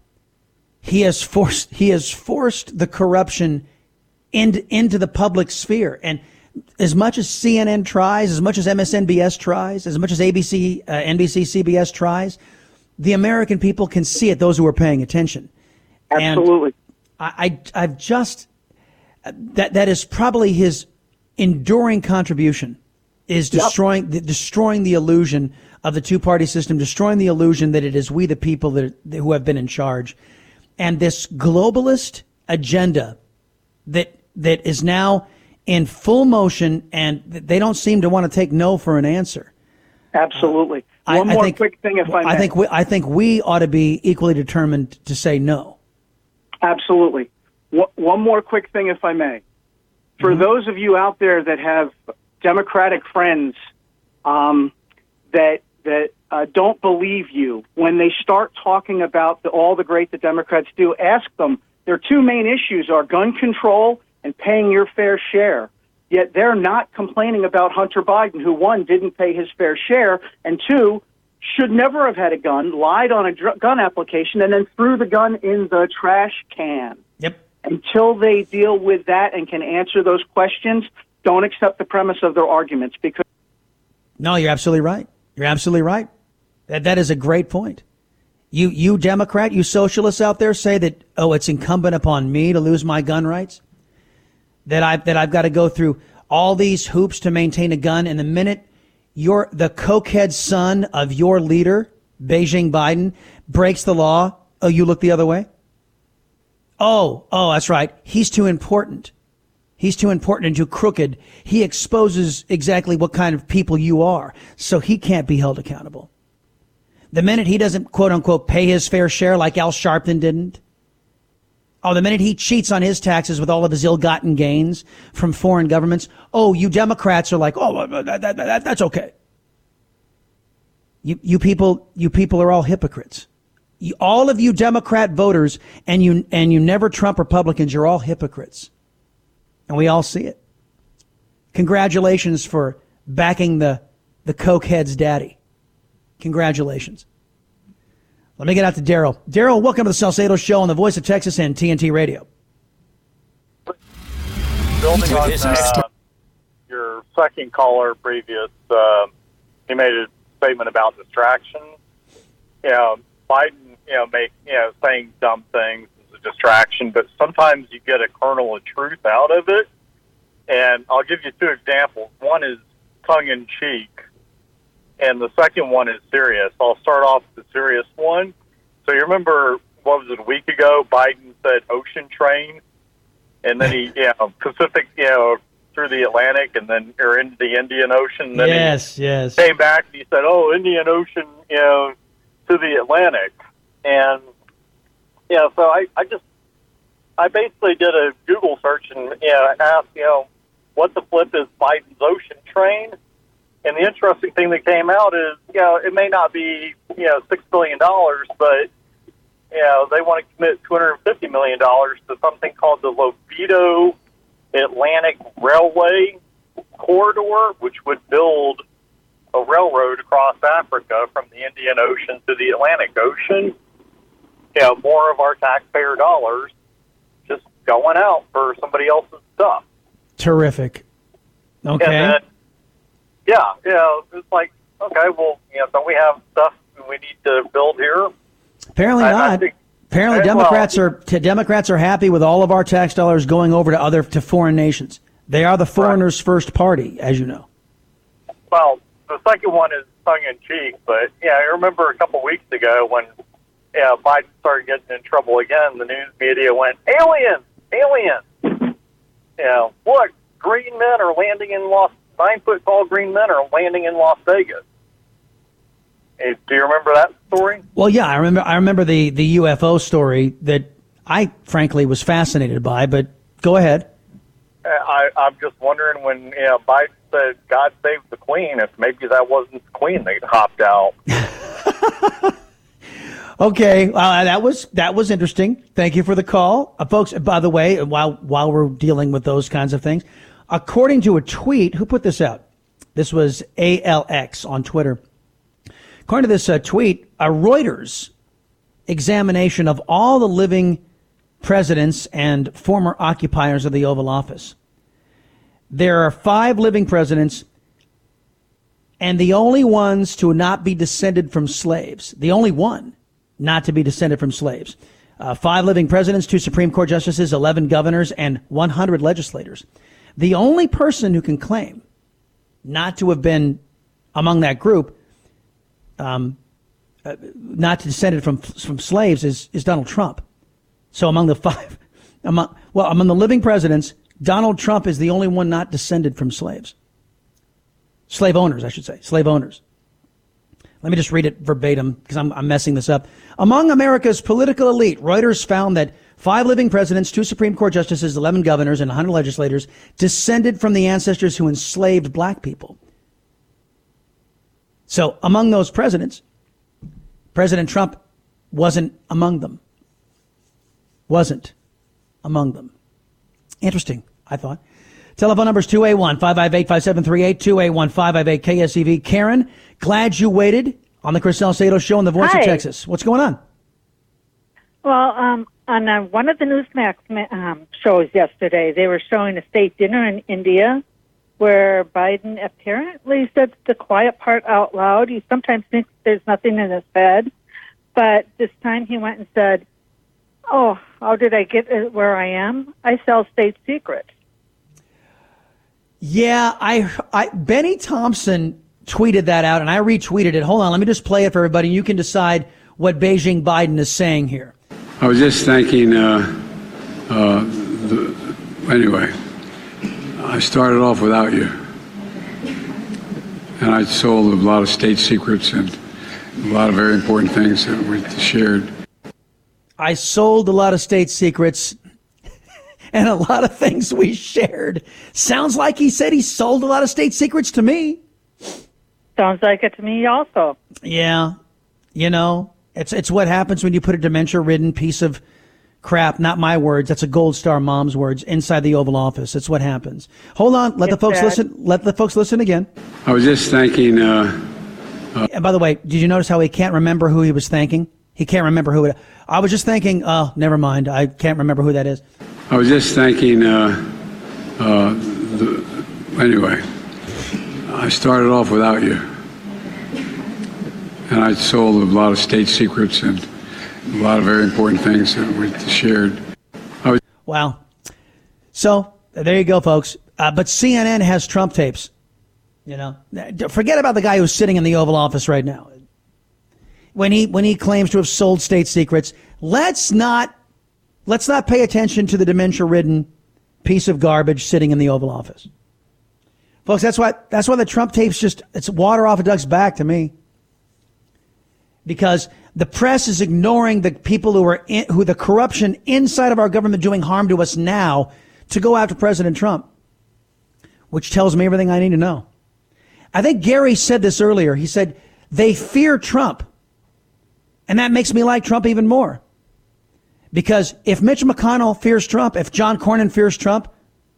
He has forced he has forced the corruption into into the public sphere, and as much as C N N tries, as much as M S N B S tries, as much as A B C, uh, N B C, C B S tries, the American people can see it, those who are paying attention. Absolutely. And I, I, I've just, that that is probably his enduring contribution, is destroying, yep. the, destroying the illusion of the two-party system, destroying the illusion that it is we the people that who have been in charge. And this globalist agenda that that is now in full motion, and they don't seem to want to take no for an answer. Absolutely. Uh, One I, more I think, quick thing, if I may. I think we, I think we ought to be equally determined to say no. Absolutely. One more quick thing, if I may. For mm-hmm. those of you out there that have Democratic friends um, that that uh, don't believe you, when they start talking about the, all the great the Democrats do, ask them. Their two main issues are gun control and paying your fair share. Yet they're not complaining about Hunter Biden, who, one, didn't pay his fair share, and two, should never have had a gun, lied on a dr- gun application, and then threw the gun in the trash can. Yep. Until they deal with that and can answer those questions, don't accept the premise of their arguments. Because No, you're absolutely right. You're absolutely right. That That is a great point. You, you Democrat, you socialists out there say that, oh, it's incumbent upon me to lose my gun rights, that I've, that I've got to go through all these hoops to maintain a gun, and the minute Your, the cokehead son of your leader, Beijing Biden, breaks the law, oh, you look the other way? Oh, oh, that's right. He's too important. He's too important and too crooked. He exposes exactly what kind of people you are, so he can't be held accountable. The minute he doesn't, quote unquote, pay his fair share like Al Sharpton didn't, oh, the minute he cheats on his taxes with all of his ill-gotten gains from foreign governments, oh, you Democrats are like, oh, that, that, that, that's okay. You, you people, you people are all hypocrites. You, all of you Democrat voters and you, and you never Trump Republicans, you're all hypocrites. And we all see it. Congratulations for backing the, the cokehead's daddy. Congratulations. Let me get out to Daryl. Daryl, welcome to the Salcedo Show on the Voice of Texas and T N T Radio. Building on uh, your second caller previous, uh, he made a statement about distraction. You know, Biden, you know, make you know saying dumb things is a distraction, but sometimes you get a kernel of truth out of it. And I'll give you two examples. One is tongue in cheek, and the second one is serious. I'll start off with the serious one. So you remember, what was it, a week ago, Biden said ocean train, and then he, you know, Pacific, you know, through the Atlantic, and then or into the Indian Ocean. And then yes, he yes. came back and he said, oh, Indian Ocean, you know, to the Atlantic. And, yeah, so I, I just, I basically did a Google search and, you know, asked, you know, what the flip is Biden's ocean train? And the interesting thing that came out is, you know, it may not be, you know, six billion dollars, but you know, they want to commit two hundred fifty million dollars to something called the Lobito Atlantic Railway Corridor, which would build a railroad across Africa from the Indian Ocean to the Atlantic Ocean. You know, more of our taxpayer dollars just going out for somebody else's stuff. Terrific. Okay. And then, yeah, you know, it's like, okay, well, you know, don't we have stuff we need to build here? Apparently I, not. I think, Apparently, well, Democrats are t- Democrats are happy with all of our tax dollars going over to other to foreign nations. They are the foreigners' first party, as you know. Well, the second one is tongue in cheek, but yeah, I remember a couple weeks ago when yeah, Biden started getting in trouble again. The news media went, aliens, aliens. You know, look, green men are landing in Las nine foot tall green men are landing in Las Vegas. Hey, do you remember that story? Well, yeah, I remember. I remember the the U F O story that I frankly was fascinated by. But go ahead. I, I'm just wondering when you know, Biden said God save the Queen, if maybe that wasn't the Queen that hopped out. Okay, uh, that was that was interesting. Thank you for the call, uh, folks. By the way, while while we're dealing with those kinds of things, according to a tweet, who put this out? This was A L X on Twitter. According to this uh, tweet, a Reuters examination of all the living presidents and former occupiers of the Oval Office. There are five living presidents, and the only ones to not be descended from slaves, the only one not to be descended from slaves. Uh, five living presidents, two Supreme Court justices, eleven governors, and one hundred legislators. The only person who can claim not to have been among that group, um, uh, not descended from from slaves, is is Donald Trump. So among the five, among well, among the living presidents, Donald Trump is the only one not descended from slaves. Slave owners, I should say. Slave owners. Let me just read it verbatim because I'm, I'm messing this up. Among America's political elite, Reuters found that five living presidents, two Supreme Court justices, eleven governors, and one hundred legislators descended from the ancestors who enslaved black people. So among those presidents, President Trump wasn't among them. Wasn't among them. Interesting, I thought. Telephone number is two eight one, five five eight, five seven three eight, two eight one, five five eight, K S E V. Karen, glad you waited on the Chris Salcedo Show on the Voice Hi. of Texas. What's going on? Well, um, on uh, one of the Newsmax um, shows yesterday, they were showing a state dinner in India where Biden apparently said the quiet part out loud. He sometimes thinks there's nothing in his head, but this time he went and said, oh, how did I get where I am? I sell state secrets. Yeah, I, I, Benny Thompson tweeted that out, and I retweeted it. Hold on, let me just play it for everybody. You can decide what Beijing Biden is saying here. I was just thanking, uh, uh, the, anyway, I started off without you. And I sold a lot of state secrets and a lot of very important things that we shared. I sold a lot of state secrets and a lot of things we shared. Sounds like he said he sold a lot of state secrets to me. Sounds like it to me also. Yeah. You know, it's it's what happens when you put a dementia-ridden piece of crap, not my words, that's a Gold Star mom's words, inside the Oval Office. It's what happens. Hold on, let It's the folks bad. listen. Let the folks listen again. I was just thanking... Uh, uh, And by the way, did you notice how he can't remember who he was thanking? He can't remember who it... I was just thinking, oh, never mind. I can't remember who that is. I was just thanking... Uh, uh, the, anyway, I started off without you. And I sold a lot of state secrets and a lot of very important things that we shared. I was Wow. So there you go, folks. Uh, but C N N has Trump tapes. You know, forget about the guy who's sitting in the Oval Office right now. When he when he claims to have sold state secrets, let's not let's not pay attention to the dementia-ridden piece of garbage sitting in the Oval Office, folks. That's why that's why the Trump tapes just it's water off a duck's back to me. Because the press is ignoring the people who are in, who the corruption inside of our government doing harm to us now to go after President Trump, which tells me everything I need to know. I think Gary said this earlier. He said they fear Trump, and that makes me like Trump even more. Because if Mitch McConnell fears Trump, if John Cornyn fears Trump,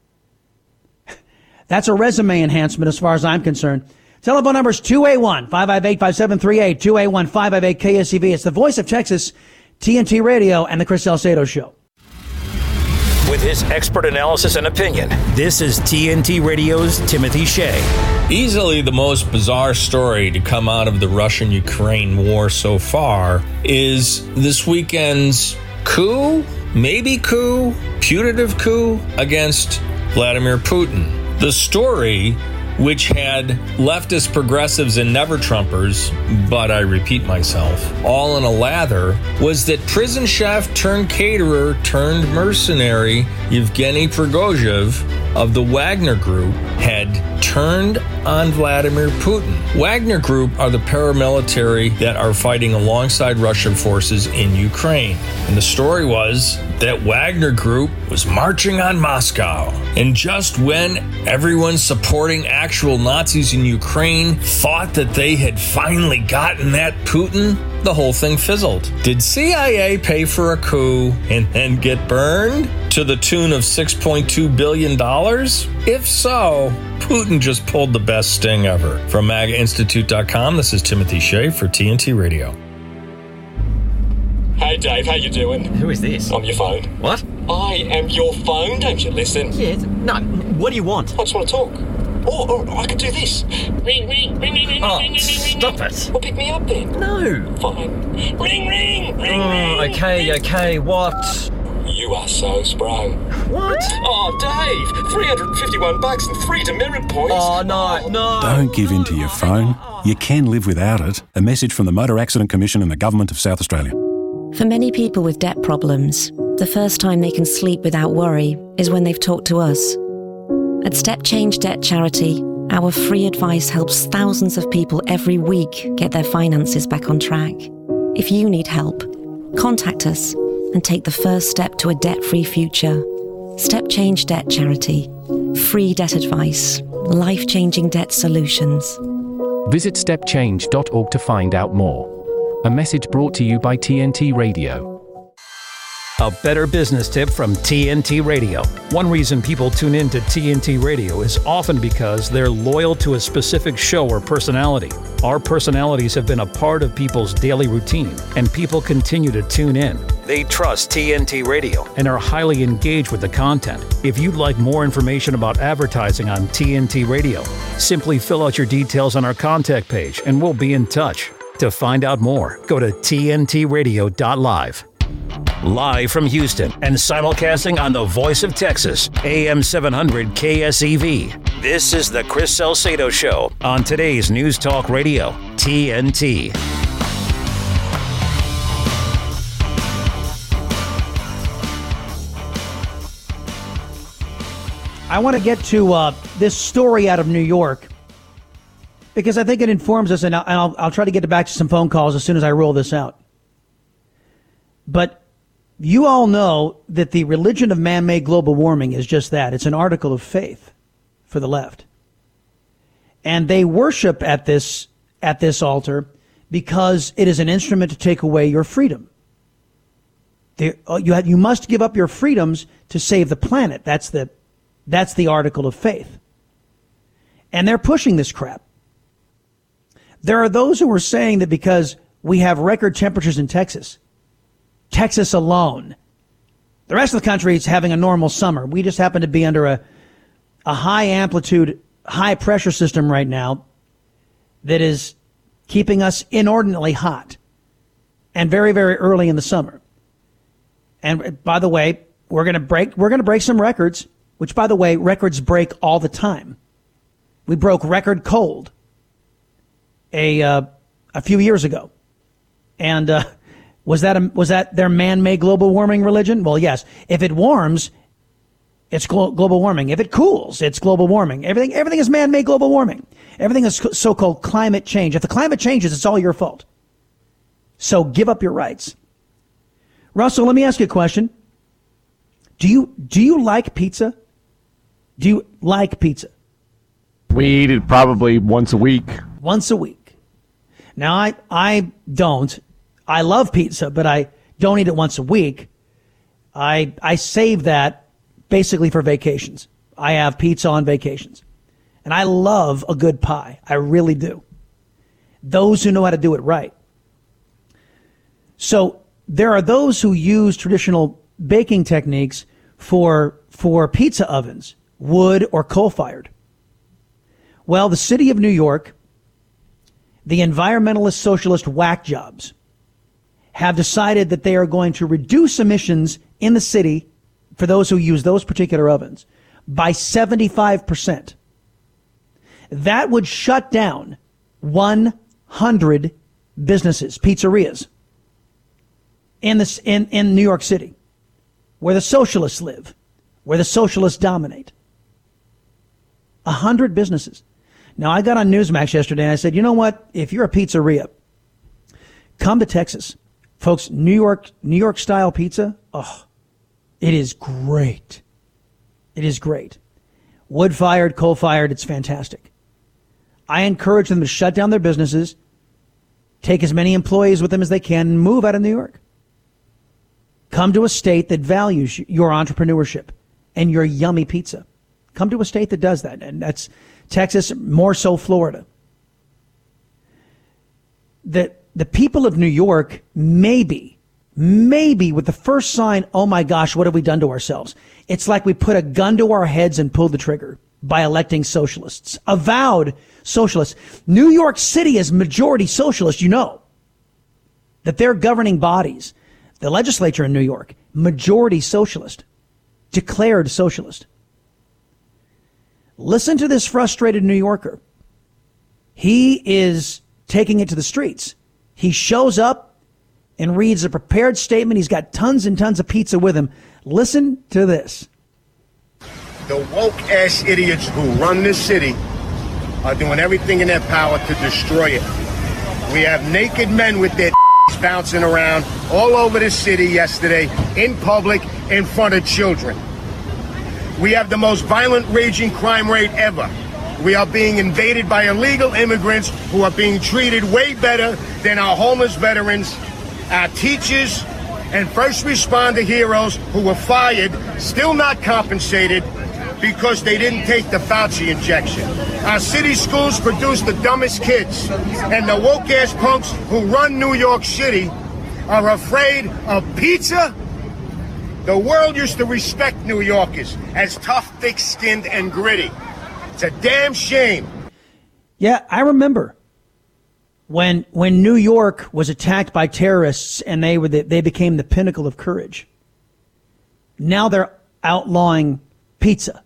that's a resume enhancement as far as I'm concerned. Telephone number is two eight one, five five eight, five seven three eight, two eight one, five five eight, K S E V. It's the voice of Texas, T N T Radio, and the Chris Salcedo Show. With his expert analysis and opinion, this is T N T Radio's Timothy Shea. Easily the most bizarre story to come out of the Russian-Ukraine war so far is this weekend's coup, maybe coup, putative coup against Vladimir Putin. The story, which had leftist progressives and never-Trumpers, but I repeat myself, all in a lather, was that prison chef turned caterer turned mercenary Yevgeny Prigozhin of the Wagner Group had turned on Vladimir Putin. Wagner Group are the paramilitary that are fighting alongside Russian forces in Ukraine. And the story was that Wagner Group was marching on Moscow. And just when everyone supporting actual Nazis in Ukraine thought that they had finally gotten that Putin, the whole thing fizzled. Did C I A pay for a coup and then get burned to the tune of six point two billion dollars? If so, Putin just pulled the best sting ever. From MAGA Institute dot com, this is Timothy Shea for T N T Radio. Hey Dave, how you doing? Who is this? I'm your phone. What? I am your phone, don't you listen? Yeah, no, what do you want? I just want to talk. Or, or I could do this. Ring, ring, ring, ring, ring, oh, ring, ring, stop ring. it. Well, pick me up then. No. Fine. Ring, ring, ring, oh, ring. Okay, okay, what? You are so sprung. What? Oh, Dave, three hundred fifty-one bucks and three demerit points. Oh, no, no. Don't give in to your phone. You can live without it. A message from the Motor Accident Commission and the Government of South Australia. For many people with debt problems, the first time they can sleep without worry is when they've talked to us. At Step Change Debt Charity, our free advice helps thousands of people every week get their finances back on track. If you need help, contact us and take the first step to a debt-free future. Step Change Debt Charity. Free debt advice. Life-changing debt solutions. Visit step change dot org to find out more. A message brought to you by T N T Radio. A better business tip from T N T Radio. One reason people tune in to T N T Radio is often because they're loyal to a specific show or personality. Our personalities have been a part of people's daily routine, and people continue to tune in. They trust T N T Radio and are highly engaged with the content. If you'd like more information about advertising on T N T Radio, simply fill out your details on our contact page and we'll be in touch. To find out more, go to T N T radio dot live. Live from Houston and simulcasting on the Voice of Texas, A M seven hundred K S E V. This is the Chris Salcedo Show on today's News Talk Radio, T N T. I want to get to uh, this story out of New York because I think it informs us, and I'll, I'll, I'll try to get back to some phone calls as soon as I roll this out. But you all know that the religion of man-made global warming is just that. It's an article of faith for the left. And they worship at this at this altar because it is an instrument to take away your freedom. They, you, have, you must give up your freedoms to save the planet. That's the That's the article of faith. And they're pushing this crap. There are those who are saying that because we have record temperatures in Texas, Texas alone, the rest of the country is having a normal summer. We just happen to be under a, a high amplitude, high pressure system right now that is keeping us inordinately hot and very, very early in the summer. And by the way, we're going to break, we're going to break some records. Which, by the way, records break all the time. We broke record cold a uh, a few years ago, and uh, was that a, was that their man-made global warming religion? Well, yes. If it warms, it's glo- global warming. If it cools, it's global warming. Everything everything is man-made global warming. Everything is so-called climate change. If the climate changes, it's all your fault. So give up your rights. Russell, let me ask you a question. Do you do you like pizza? Do you like pizza? We eat it probably once a week. Once a week. Now, I I don't. I love pizza, but I don't eat it once a week. I I save that basically for vacations. I have pizza on vacations. And I love a good pie. I really do. Those who know how to do it right. So there are those who use traditional baking techniques for for pizza ovens, wood or coal-fired. Well, the city of New York, the environmentalist socialist whack jobs, have decided that they are going to reduce emissions in the city for those who use those particular ovens by seventy-five percent. That would shut down one hundred businesses, pizzerias, in, this, in, in New York City, where the socialists live, where the socialists dominate. A hundred businesses. Now, I got on Newsmax yesterday and I said, you know what? If you're a pizzeria, come to Texas. Folks, New York, New York style pizza, oh, it is great. It is great. Wood-fired, coal-fired, it's fantastic. I encourage them to shut down their businesses, take as many employees with them as they can, and move out of New York. Come to a state that values your entrepreneurship and your yummy pizza. Come to a state that does that, and that's Texas, more so Florida. The, the people of New York, maybe, maybe with the first sign, oh my gosh, what have we done to ourselves? It's like we put a gun to our heads and pulled the trigger by electing socialists, avowed socialists. New York City is majority socialist, you know, that their governing bodies, the legislature in New York, majority socialist, declared socialist. Listen to this frustrated New Yorker. He is taking it to the streets. He shows up and reads a prepared statement. He's got tons and tons of pizza with him. Listen to this. The woke-ass idiots who run this city are doing everything in their power to destroy it. We have naked men with their bouncing around all over the city yesterday, in public, in front of children. We have the most violent, raging crime rate ever. We are being invaded by illegal immigrants who are being treated way better than our homeless veterans, our teachers, and first responder heroes who were fired, still not compensated, because they didn't take the Fauci injection. Our city schools produce the dumbest kids, and the woke-ass punks who run New York City are afraid of pizza. The world used to respect New Yorkers as tough, thick-skinned, and gritty. It's a damn shame. Yeah, I remember when when New York was attacked by terrorists and they were the, they became the pinnacle of courage. Now they're outlawing pizza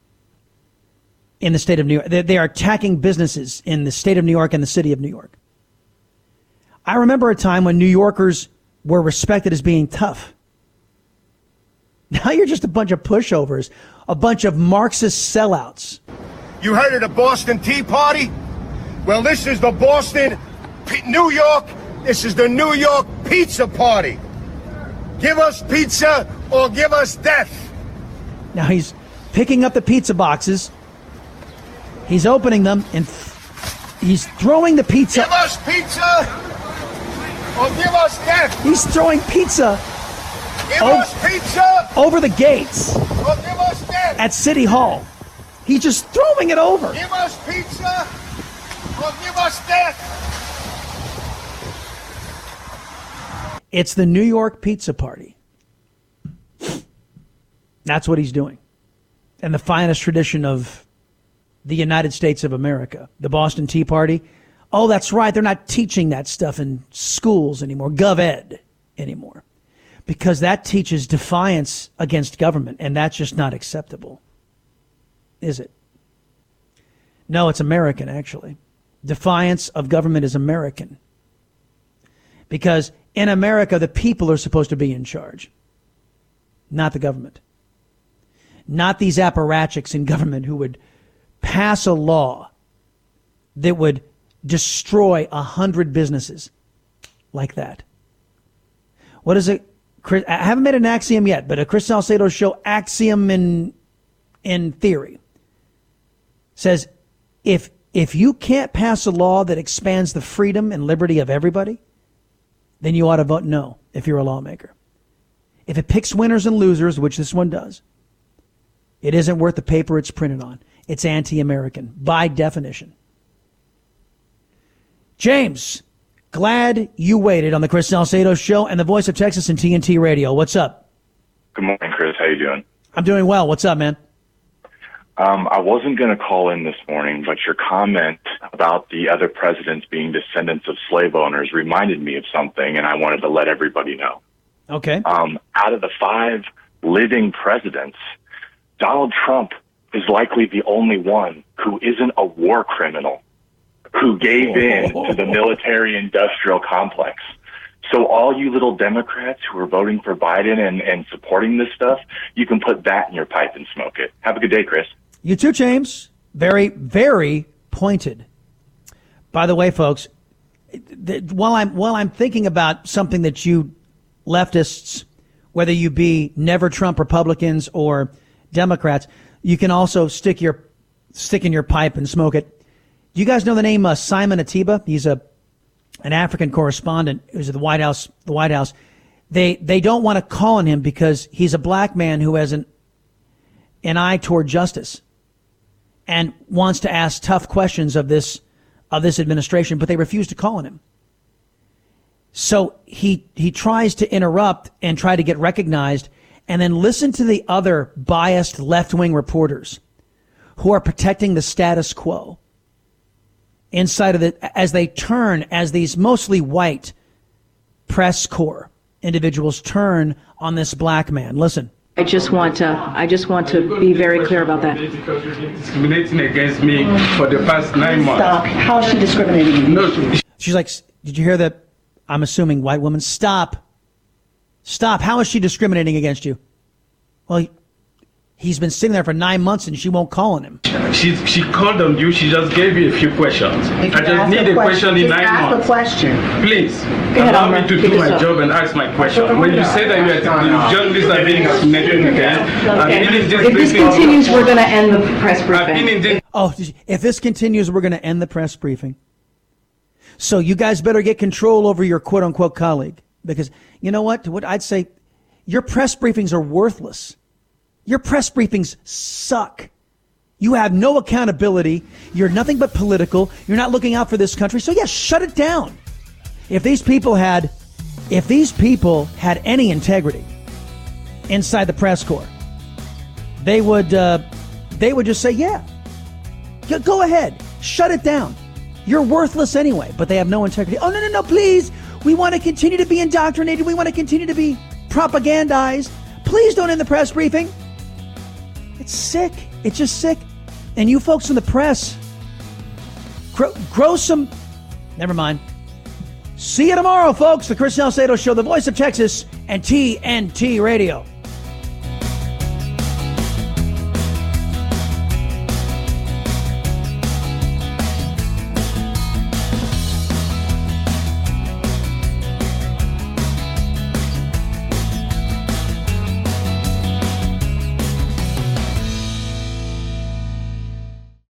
in the state of New York. They, they are attacking businesses in the state of New York and the city of New York. I remember a time when New Yorkers were respected as being tough. Now you're just a bunch of pushovers, a bunch of Marxist sellouts. You heard of the Boston Tea Party? Well, this is the Boston, P- New York, this is the New York Pizza Party. Give us pizza or give us death. Now he's picking up the pizza boxes. He's opening them and th- he's throwing the pizza. Give us pizza or give us death. He's throwing pizza. Give o- us pizza over the gates or give us death. At City Hall. He's just throwing it over. Give us pizza or give us death. It's the New York Pizza Party. That's what he's doing. And the finest tradition of the United States of America, the Boston Tea Party. Oh, that's right. They're not teaching that stuff in schools anymore, GovEd anymore, because that teaches defiance against government, and that's just not acceptable. Is it? No, it's American, actually. Defiance of government is American. Because in America, the people are supposed to be in charge, not the government. Not these apparatchiks in government who would pass a law that would destroy a hundred businesses like that. What is it? Chris, I haven't made an axiom yet, but a Chris Salcedo show axiom in in theory says if if you can't pass a law that expands the freedom and liberty of everybody, then you ought to vote no if you're a lawmaker. if it picks winners and losers, which this one does, it isn't worth the paper it's printed on. It's anti-American, by definition. James, glad you waited on the Chris Salcedo Show and the Voice of Texas and T N T Radio. What's up? Good morning, Chris. How you doing? I'm doing well. What's up, man? Um, I wasn't going to call in this morning, but your comment about the other presidents being descendants of slave owners reminded me of something, and I wanted to let everybody know. Okay. Um, out of the five living presidents, Donald Trump is likely the only one who isn't a war criminal, who gave in to the military-industrial complex. So all you little Democrats who are voting for Biden and, and supporting this stuff, you can put that in your pipe and smoke it. Have a good day, Chris. You too, James. Very, very pointed. By the way, folks, th- while I'm while I'm thinking about something that you leftists, whether you be never Trump Republicans or Democrats, you can also stick your stick in your pipe and smoke it. Do you guys know the name uh, Simon Atiba? He's a an African correspondent who's at the White House. The White House. They they don't want to call on him because he's a black man who has an an eye toward justice and wants to ask tough questions of this of this administration, but they refuse to call on him. So he he tries to interrupt and try to get recognized, and then listen to the other biased left-wing reporters who are protecting the status quo inside of the, as they turn, as these mostly white press corps individuals turn on this black man. Listen. I just want to, I just want to be very clear about that. Discriminating against me for the past nine months. Stop. How is she discriminating you? No. She's like, did you hear that? I'm assuming white woman. Stop. Stop. How is she discriminating against you? Well, he's been sitting there for nine months and she won't call on him. She she called on you. She just gave you a few questions. If I just need a question, question in nine ask months. A question. Please ahead, allow Alma. me to Pick do my up. job and ask my question. When you say that you are, the journalists are being discriminated against, I've been in this If this briefing- continues, we're going to end the press I've been in briefing. this. Oh, if this continues, we're going to end the press briefing. So you guys better get control over your quote unquote colleague, because you know what? What I'd say, your press briefings are worthless. Your press briefings suck. You have no accountability. You're nothing but political. You're not looking out for this country. So yes, shut it down. If these people had, if these people had any integrity inside the press corps, they would, uh, they would just say, yeah, go ahead, shut it down. You're worthless anyway, but they have no integrity. Oh, no, no, no, please. We want to continue to be indoctrinated. We want to continue to be propagandized. Please don't end the press briefing. It's sick. It's just sick. And you folks in the press, grow, grow some... Never mind. See you tomorrow, folks. The Chris Salcedo Show, the Voice of Texas, and T N T Radio.